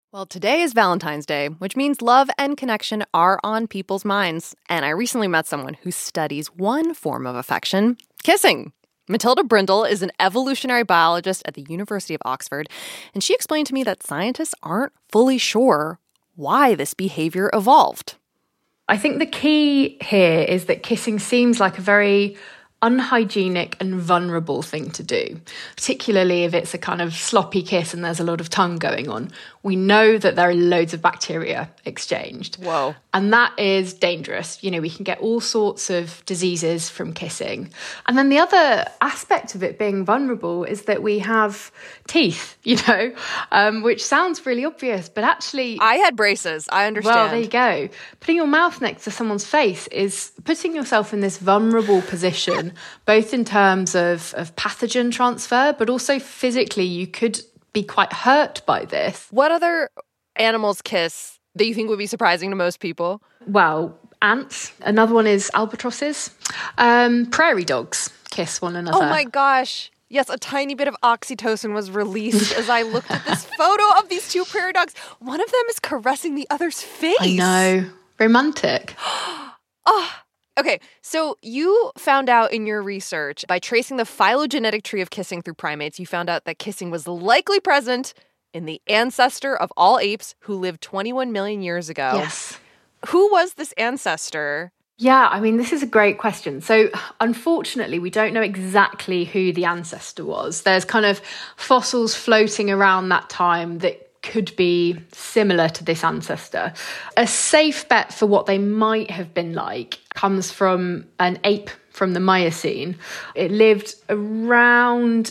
Well, today is Valentine's Day, which means love and connection are on people's minds. And I recently met someone who studies one form of affection, kissing. Matilda Brindle is an evolutionary biologist at the University of Oxford, and she explained to me that scientists aren't fully sure why this behavior evolved. I think the key here is that kissing seems like a very unhygienic and vulnerable thing to do, particularly if it's a kind of sloppy kiss and there's a lot of tongue going on. We know that there are loads of bacteria exchanged. Whoa. And that is dangerous. You know, we can get all sorts of diseases from kissing. And then the other aspect of it being vulnerable is that we have teeth, which sounds really obvious, but actually... I had braces. I understand. Well, there you go. Putting your mouth next to someone's face is putting yourself in this vulnerable position, both in terms of pathogen transfer, but also physically you could be quite hurt by this. What other animals kiss that you think would be surprising to most people? Well, ants. Another one is albatrosses. Prairie dogs kiss one another. Oh my gosh. Yes, a tiny bit of oxytocin was released as I looked at this photo of these two prairie dogs. One of them is caressing the other's face. I know. Romantic. Okay, so you found out in your research, by tracing the phylogenetic tree of kissing through primates, you found out that kissing was likely present in the ancestor of all apes who lived 21 million years ago. Yes. Who was this ancestor? Yeah, I mean, this is a great question. So, unfortunately, we don't know exactly who the ancestor was. There's kind of fossils floating around that time that could be similar to this ancestor. A safe bet for what they might have been like comes from an ape from the Miocene. It lived around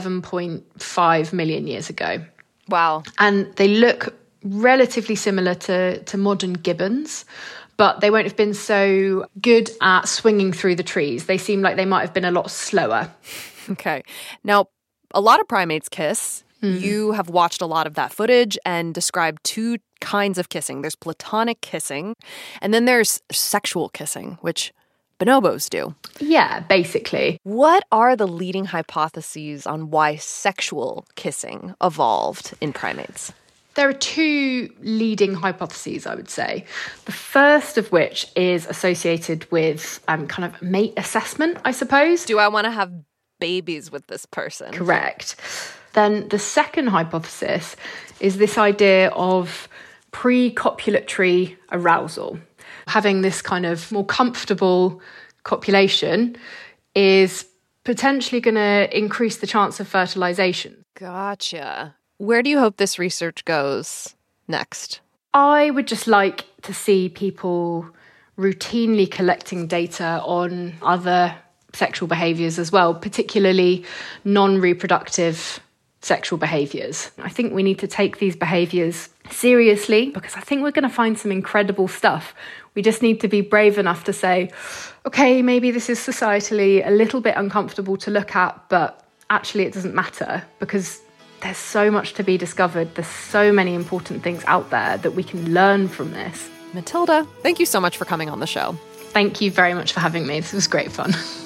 11.5 million years ago. Wow. And they look relatively similar to modern gibbons, but they won't have been so good at swinging through the trees. They seem like they might have been a lot slower. Okay. Now, a lot of primates kiss. You have watched a lot of that footage and described two kinds of kissing. There's platonic kissing, and then there's sexual kissing, which bonobos do. Yeah, basically. What are the leading hypotheses on why sexual kissing evolved in primates? There are two leading hypotheses, I would say. The first of which is associated with kind of mate assessment, I suppose. Do I want to have babies with this person? Correct. Then the second hypothesis is this idea of pre-copulatory arousal. Having this kind of more comfortable copulation is potentially going to increase the chance of fertilization. Gotcha. Where do you hope this research goes next? I would just like to see people routinely collecting data on other sexual behaviours as well, particularly non-reproductive sexual behaviours. I think we need to take these behaviours seriously because I think we're going to find some incredible stuff. We just need to be brave enough to say, okay, maybe this is societally a little bit uncomfortable to look at, but actually it doesn't matter because there's so much to be discovered. There's so many important things out there that we can learn from this. Matilda, thank you so much for coming on the show. Thank you very much for having me. This was great fun.